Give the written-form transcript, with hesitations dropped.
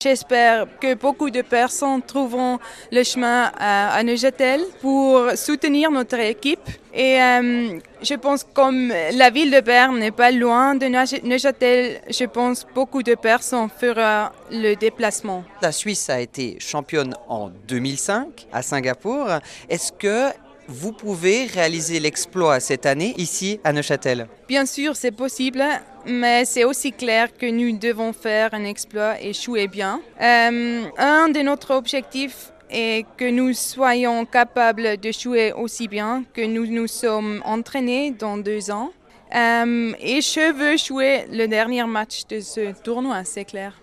J'espère que beaucoup de personnes trouveront le chemin à Neuchâtel pour soutenir notre équipe. Et je pense que comme la ville de Berne n'est pas loin de Neuchâtel, je pense que beaucoup de personnes feront le déplacement. La Suisse a été championne en 2005 à Singapour. Est-ce que vous pouvez réaliser l'exploit cette année ici à Neuchâtel? Bien sûr, c'est possible, mais c'est aussi clair que nous devons faire un exploit et jouer bien. Un de nos objectifs est que nous soyons capables de jouer aussi bien que nous nous sommes entraînés dans 2 ans. Et je veux jouer le dernier match de ce tournoi, c'est clair.